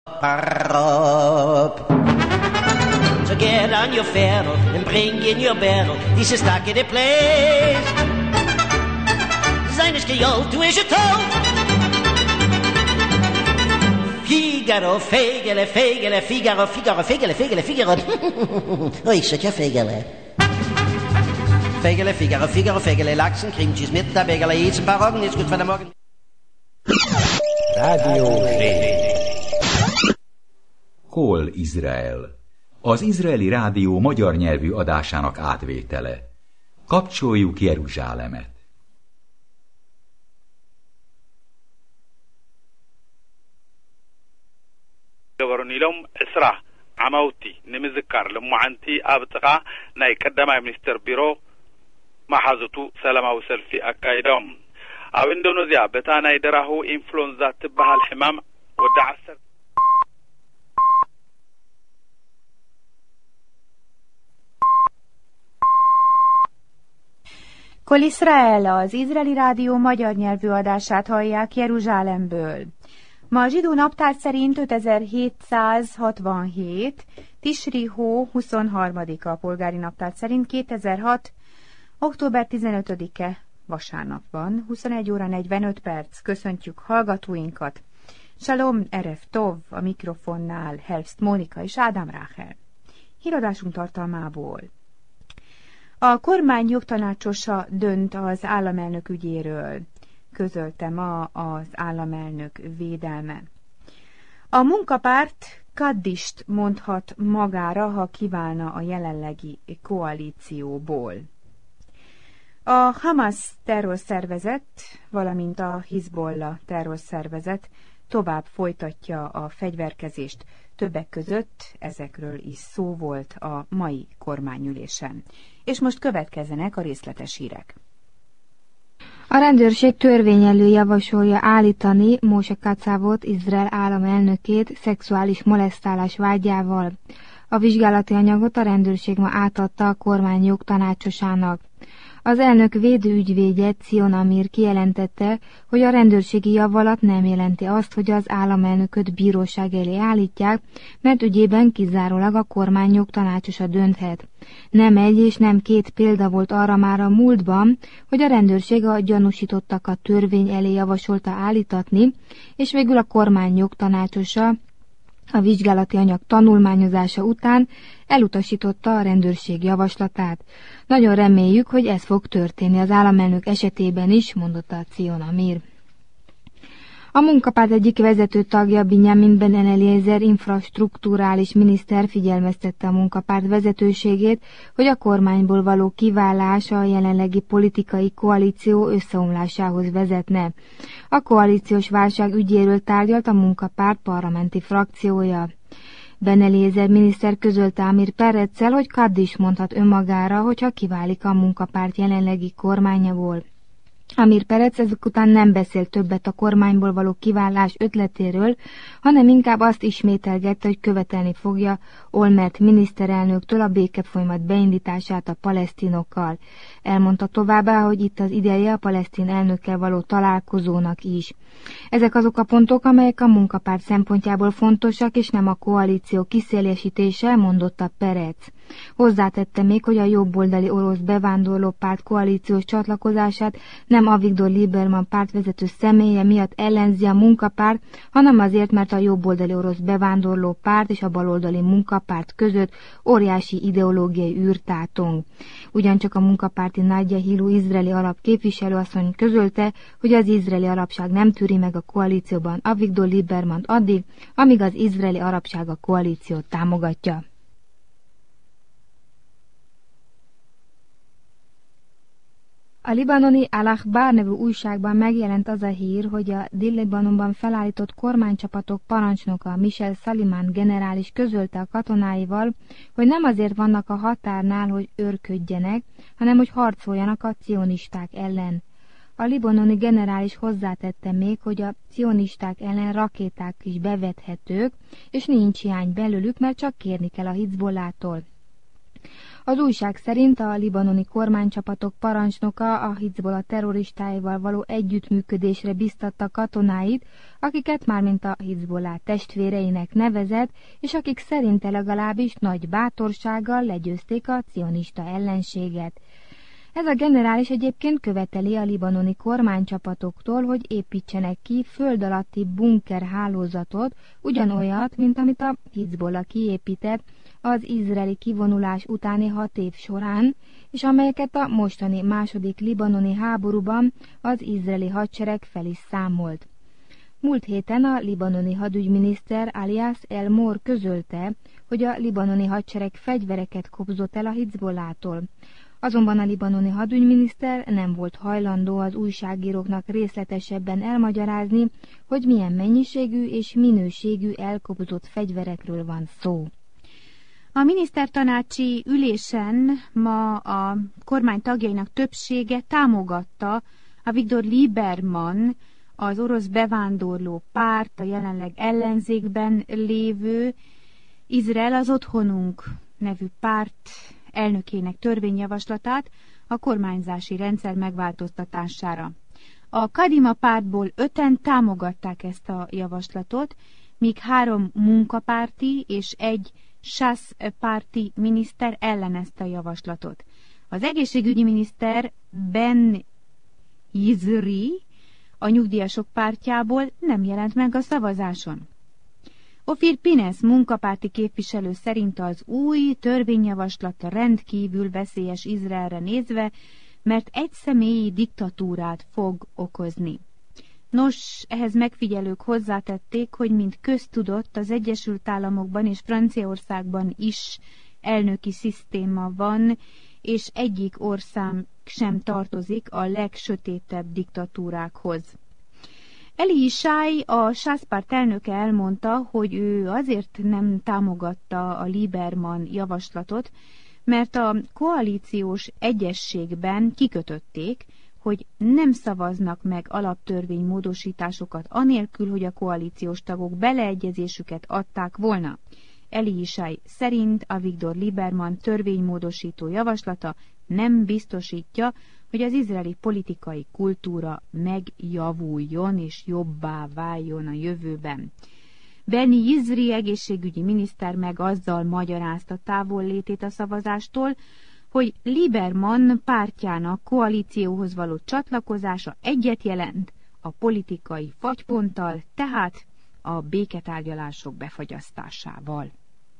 So get on your ferro and bring in your barrel. This is stuck in a place. Zijn is gejold, doe is je touw. Figaro, fegele, fegele, Figaro, Figaro, fegele, fegele, Figaro. Hoi, zet je fegele. Fegele, Figaro, Figaro, fegele, Lachsen, kriemtjes mit der Begele, iets een paar Augen, ist gut für den Morgen. Rádió Hol Izrael? Az izraeli rádió magyar nyelvű adásának átvétele. Kapcsoljuk Jeruzsálemet. ገበሩኒሎም እስራ ዓማውቲ ንምዝካር ልሙዓንቲ ኣብ ጥቓ ናይ ቀዳማይ ሚኒስትር ቢሮ ማሓዙቱ ሰላማዊ ሰልፊ ኣካይዶም ኣብ ኢንዶኔዝያ በታ ናይ ደራሁ ኢንፍሉዌንዛ ትበሃል ሕማም ወዲ 10 Kol Israel, az izraeli rádió magyar nyelvű adását hallják Jeruzsálemből. Ma a zsidó naptár szerint 5767, Tisri hó 23-a, a polgári naptár szerint 2006, október 15-e, vasárnap van, 21 óra 45 perc. Köszöntjük hallgatóinkat. Shalom, Erev Tov, a mikrofonnál Helft Mónika és Ádám Ráhel. Híradásunk tartalmából. A kormány jogtanácsosa dönt az államelnök ügyéről, közölte ma az államelnök védelme. A munkapárt kaddist mondhat magára, ha kiválna a jelenlegi koalícióból. A Hamas terrorszervezet, valamint a Hizbollah terrorszervezet tovább folytatja a fegyverkezést. Többek között ezekről is szó volt a mai kormányülésen. És most következzenek a részletes hírek. A rendőrség törvényelő javasolja állítani Móse Kacavot, Izrael államelnökét szexuális molesztálás vágyával. A vizsgálati anyagot a rendőrség ma átadta a kormány jogtanácsosának. Az elnök védőügyvédje Zion Amir kijelentette, hogy a rendőrségi javalat nem jelenti azt, hogy az államelnököt bíróság elé állítják, mert ügyében kizárólag a kormány jogtanácsosa dönthet. Nem egy és nem két példa volt arra már a múltban, hogy a rendőrség a gyanúsítottakat törvény elé javasolta állítatni, és végül a kormány jogtanácsosa a vizsgálati anyag tanulmányozása után elutasította a rendőrség javaslatát. Nagyon reméljük, hogy ez fog történni az államelnök esetében is, mondotta Zion Amir. A munkapárt egyik vezető tagja, Binyamin Ben Eliezer infrastrukturális miniszter figyelmeztette a munkapárt vezetőségét, hogy a kormányból való kiválás a jelenlegi politikai koalíció összeomlásához vezetne. A koalíciós válság ügyéről tárgyalt a munkapárt parlamenti frakciója. Ben Eliezer miniszter közölte Amir Pereccel, hogy Kaddis mondhat önmagára, hogyha kiválik a munkapárt jelenlegi kormányából. Amir Perec ezek után nem beszélt többet a kormányból való kiválás ötletéről, hanem inkább azt ismételgette, hogy követelni fogja Olmert miniszterelnöktől a békefolyamat beindítását a palesztinokkal. Elmondta továbbá, hogy itt az ideje a palesztin elnökkel való találkozónak is. Ezek azok a pontok, amelyek a munkapárt szempontjából fontosak, és nem a koalíció kiszélesítése, mondotta Perec. Hozzátette még, hogy a jobboldali orosz bevándorló párt koalíciós csatlakozását nem Avigdor Lieberman pártvezető személye miatt ellenzi a munkapárt, hanem azért, mert a jobboldali orosz bevándorló párt és a baloldali munkapárt között óriási ideológiai űr tátong. Ugyancsak a munkapárti Nadia Hilu izraeli alap képviselőasszony közölte, hogy az izraeli arabság nem tűri meg a koalícióban Avigdor Liebermant addig, amíg az izraeli arabság a koalíciót támogatja. A libanoni Al-Akhbar nevű újságban megjelent az a hír, hogy a Dél-Libanonban felállított kormánycsapatok parancsnoka Michel Saliman generális közölte a katonáival, hogy nem azért vannak a határnál, hogy őrködjenek, hanem hogy harcoljanak a cionisták ellen. A libanoni generális hozzátette még, hogy a cionisták ellen rakéták is bevethetők, és nincs hiány belőlük, mert csak kérni kell a Hizbollától. Az újság szerint a libanoni kormánycsapatok parancsnoka a Hizbollah terroristáival való együttműködésre biztatta katonáit, akiket mármint a Hizbollah testvéreinek nevezett, és akik szerinte legalábbis nagy bátorsággal legyőzték a cionista ellenséget. Ez a generális egyébként követeli a libanoni kormánycsapatoktól, hogy építsenek ki föld alatti bunkerhálózatot, ugyanolyat, mint amit a Hizbollah kiépített az izraeli kivonulás utáni 6 év során, és amelyeket a mostani második libanoni háborúban az izraeli hadsereg fel is számolt. Múlt héten a libanoni hadügyminiszter Alias El-Mor közölte, hogy a libanoni hadsereg fegyvereket kobzott el a Hizbollától. Azonban a libanoni hadügyminiszter nem volt hajlandó az újságíróknak részletesebben elmagyarázni, hogy milyen mennyiségű és minőségű elkobzott fegyverekről van szó. A minisztertanácsi ülésen ma a kormány tagjainak többsége támogatta a Viktor Lieberman, az orosz bevándorló párt, a jelenleg ellenzékben lévő Izrael az otthonunk nevű párt elnökének törvényjavaslatát a kormányzási rendszer megváltoztatására. A Kadima pártból 5-en támogatták ezt a javaslatot, míg 3 munkapárti és 1 SASZ párti miniszter ellenezte a javaslatot. Az egészségügyi miniszter Ben Yizri a nyugdíjasok pártjából nem jelent meg a szavazáson. Ofir Pines munkapárti képviselő szerint az új törvényjavaslat rendkívül veszélyes Izraelre nézve, mert egyszemélyi diktatúrát fog okozni. Nos, ehhez megfigyelők hozzátették, hogy mint köztudott, az Egyesült Államokban és Franciaországban is elnöki szisztéma van, és egyik ország sem tartozik a legsötétebb diktatúrákhoz. Eli Isai, a SASZ párt elnöke elmondta, hogy ő azért nem támogatta a Lieberman javaslatot, mert a koalíciós egyezségben kikötötték, hogy nem szavaznak meg alaptörvénymódosításokat anélkül, hogy a koalíciós tagok beleegyezésüket adták volna. Eli Isai szerint a Viktor Lieberman törvénymódosító javaslata nem biztosítja, hogy az izraeli politikai kultúra megjavuljon és jobbá váljon a jövőben. Beni Yizri egészségügyi miniszter meg azzal magyarázta távollétét a szavazástól, hogy Lieberman pártjának koalícióhoz való csatlakozása egyet jelent a politikai fagyponttal, tehát a béketárgyalások befagyasztásával.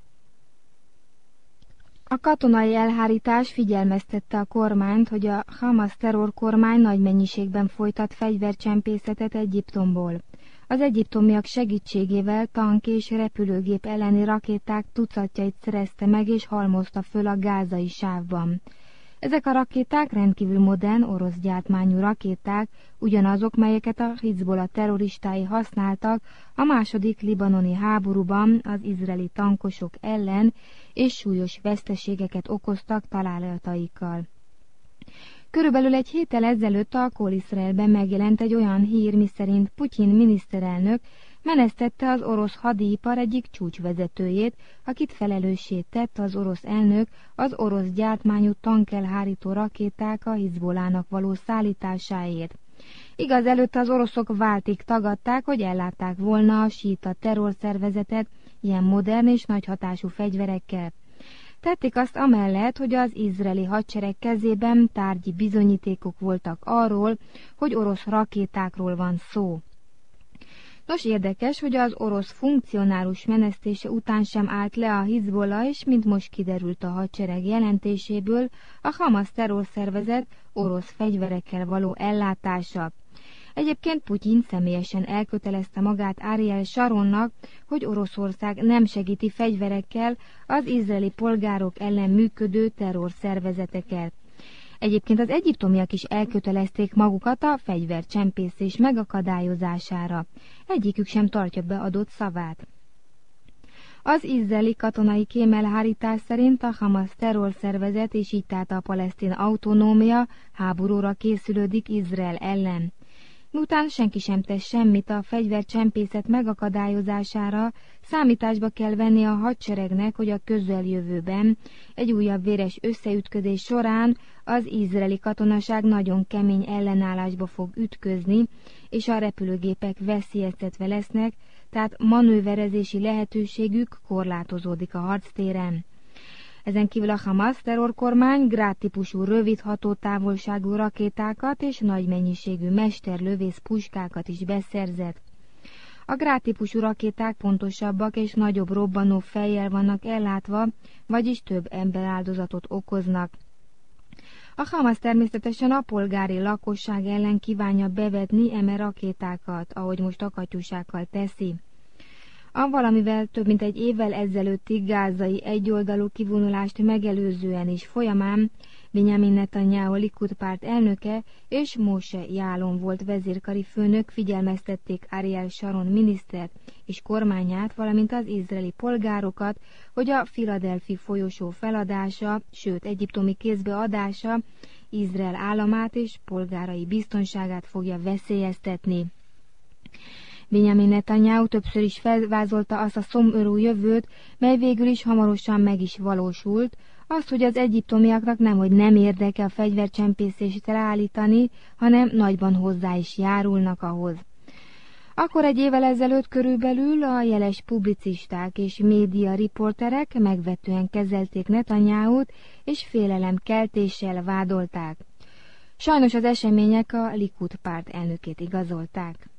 A katonai elhárítás figyelmeztette a kormányt, hogy a Hamas terrorkormány nagy mennyiségben folytat fegyvercsempészetet Egyiptomból. Az egyiptomiak segítségével tank és repülőgép elleni rakéták tucatjait szerezte meg és halmozta föl a gázai sávban. Ezek a rakéták rendkívül modern orosz gyártmányú rakéták, ugyanazok, melyeket a Hizbollah terroristái használtak a második libanoni háborúban az izraeli tankosok ellen, és súlyos veszteségeket okoztak találataikkal. Körülbelül egy héttel ezelőtt a Kol Izraelben megjelent egy olyan hír, miszerint Putyin miniszterelnök menesztette az orosz hadipar egyik csúcsvezetőjét, akit felelőssé tett az orosz elnök az orosz gyártmányú tankelhárító rakéták a Hizbollának való szállításáért. Igaz, előtte az oroszok váltig tagadták, hogy ellátták volna a síita terrorszervezetet ilyen modern és nagy hatású fegyverekkel. Tették azt amellett, hogy az izraeli hadsereg kezében tárgyi bizonyítékok voltak arról, hogy orosz rakétákról van szó. Nos, érdekes, hogy az orosz funkcionálus menesztése után sem állt le a Hizbollah, és mint most kiderült a hadsereg jelentéséből, a Hamas terrorszervezet orosz fegyverekkel való ellátása. Egyébként Putyin személyesen elkötelezte magát Ariel Sharonnak, hogy Oroszország nem segíti fegyverekkel az izraeli polgárok ellen működő terrorszervezeteket. Egyébként az egyiptomiak is elkötelezték magukat a fegyvercsempészés megakadályozására. Egyikük sem tartja be adott szavát. Az izraeli katonai kémelhárítás szerint a Hamas terrorszervezet és így tehát a palesztin autonómia háborúra készülődik Izrael ellen. Miután senki sem tesz semmit a fegyvercsempészet megakadályozására, számításba kell venni a hadseregnek, hogy a közeljövőben egy újabb véres összeütközés során az izraeli katonaság nagyon kemény ellenállásba fog ütközni, és a repülőgépek veszélyeztetve lesznek, tehát manőverezési lehetőségük korlátozódik a harctéren. Ezen kívül a Hamas terrorkormány Grad-típusú rövid hatótávolságú rakétákat és nagy mennyiségű mesterlövész puskákat is beszerzett. A Grad-típusú rakéták pontosabbak és nagyobb robbanó fejjel vannak ellátva, vagyis több emberáldozatot okoznak. A Hamas természetesen a polgári lakosság ellen kívánja bevetni eme rakétákat, ahogy most a katyusákkal teszi. A valamivel több mint egy évvel ezelőtti gázai egyoldalú kivonulást megelőzően is folyamán Benjamin Netanyahu Likud párt elnöke és Moshe Yaalon volt vezérkari főnök figyelmeztették Ariel Sharon minisztert és kormányát, valamint az izraeli polgárokat, hogy a Philadelphia folyosó feladása, sőt egyiptomi kézbe adása Izrael államát és polgárai biztonságát fogja veszélyeztetni. Benjamin Netanyahu többször is felvázolta azt a szomorú jövőt, mely végül is hamarosan meg is valósult, azt, hogy az egyiptomiaknak nemhogy nem érdeke a fegyvercsempészést leállítani, hanem nagyban hozzá is járulnak ahhoz. Akkor egy évvel ezelőtt körülbelül a jeles publicisták és média riporterek megvetően kezelték Netanyahut, és félelemkeltéssel vádolták. Sajnos az események a Likud párt elnökét igazolták.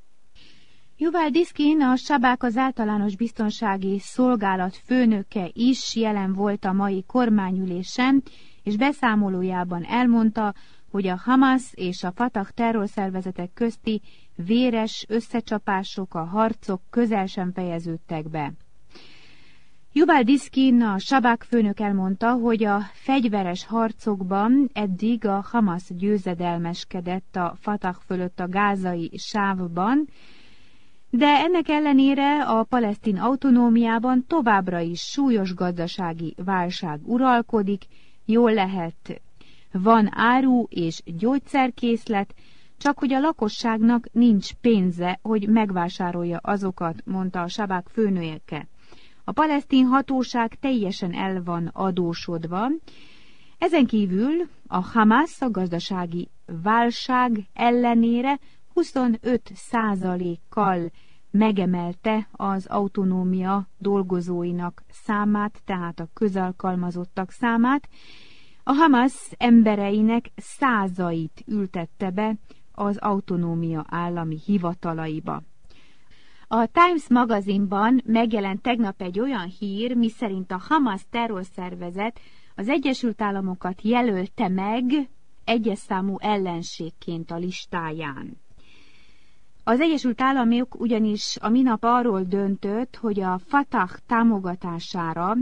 Yuval Diskin, a Sabák az általános biztonsági szolgálat főnöke is jelen volt a mai kormányülésen, és beszámolójában elmondta, hogy a Hamas és a Fatah terrorszervezetek közti véres összecsapások, a harcok közel sem fejeződtek be. Yuval Diskin, a Sabák főnök elmondta, hogy a fegyveres harcokban eddig a Hamas győzedelmeskedett a Fatah fölött a gázai sávban, de ennek ellenére a palesztin autonómiában továbbra is súlyos gazdasági válság uralkodik, jól lehet, van áru és gyógyszerkészlet, csak hogy a lakosságnak nincs pénze, hogy megvásárolja azokat, mondta a Sabák főnöke. A palesztin hatóság teljesen el van adósodva. Ezen kívül a Hamas a gazdasági válság ellenére 25%-kal megemelte az autonómia dolgozóinak számát, tehát a közalkalmazottak számát. A Hamas embereinek 100-ait ültette be az autonómia állami hivatalaiba. A Times magazinban megjelent tegnap egy olyan hír, miszerint a Hamas terrorszervezet az Egyesült Államokat jelölte meg egyes számú ellenségként a listáján. Az Egyesült Államok ugyanis a minap arról döntött, hogy a Fatah támogatására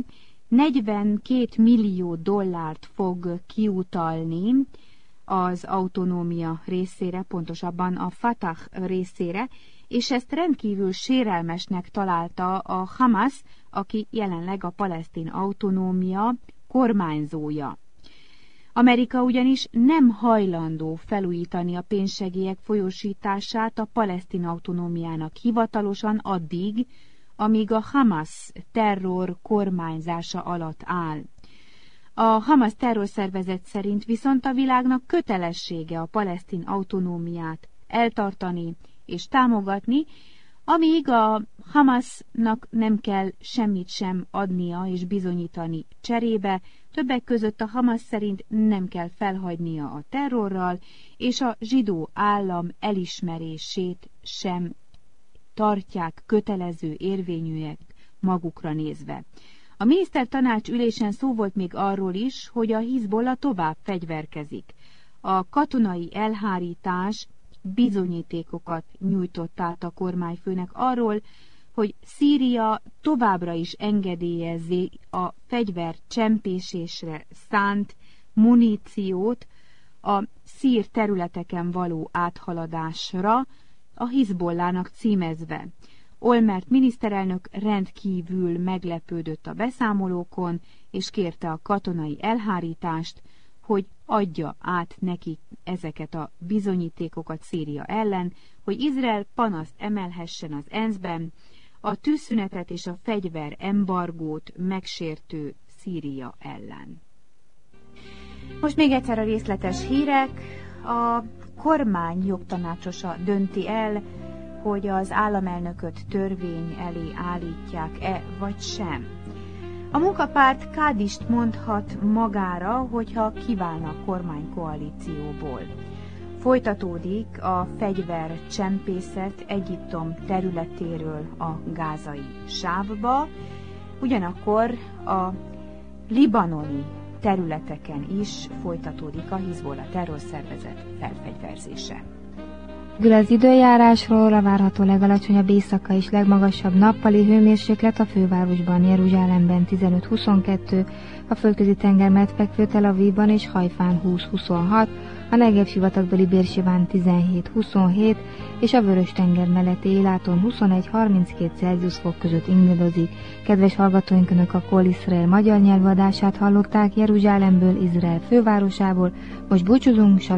42 millió dollárt fog kiutalni az autonómia részére, pontosabban a Fatah részére, és ezt rendkívül sérelmesnek találta a Hamas, aki jelenleg a palesztin autonómia kormányzója. Amerika ugyanis nem hajlandó felújítani a pénzsegélyek folyósítását a palesztin autonómiának hivatalosan addig, amíg a Hamas terror kormányzása alatt áll. A Hamas terrorszervezet szerint viszont a világnak kötelessége a palesztin autonómiát eltartani és támogatni, amíg a Hamasnak nem kell semmit sem adnia és bizonyítani cserébe, többek között a Hamas szerint nem kell felhagynia a terrorral, és a zsidó állam elismerését sem tartják kötelező érvényűek magukra nézve. A minisztertanács ülésen szó volt még arról is, hogy a Hizbollah tovább fegyverkezik. A katonai elhárítás bizonyítékokat nyújtott át a kormányfőnek arról, hogy Szíria továbbra is engedélyezi a fegyvercsempésésre szánt muníciót a szír területeken való áthaladásra, a Hizbollának címezve. Olmert miniszterelnök rendkívül meglepődött a beszámolókon, és kérte a katonai elhárítást, hogy adja át nekik ezeket a bizonyítékokat Szíria ellen, hogy Izrael panaszt emelhessen az ENSZ-ben a tűzszünetet és a fegyverembargót megsértő Szíria ellen. Most még egyszer a részletes hírek. A kormány jogtanácsosa dönti el, hogy az államelnököt törvény elé állítják-e vagy sem. A munkapárt kádist mondhat magára, hogyha kiválna a kormánykoalícióból. Folytatódik a fegyvercsempészet Egyiptom területéről a gázai sávba, ugyanakkor a libanoni területeken is folytatódik a Hizbollah terrorszervezet felfegyverzése. Az időjárásról a várható legalacsonyabb éjszaka és legmagasabb nappali hőmérséklet a fővárosban, Jeruzsálemben 15-22, a földközi tenger medfekvő Tel Avivban és Hajfán 20-26, a Negev sivatagbeli Bérsiván 17-27, és a Vörös-tenger melletti Éláton 21-32 Celsius fok között ingadozik. Kedves hallgatóink, Önök a Kol Izrael magyar nyelvadását hallották Jeruzsálemből, Izrael fővárosából. Most búcsúzunk,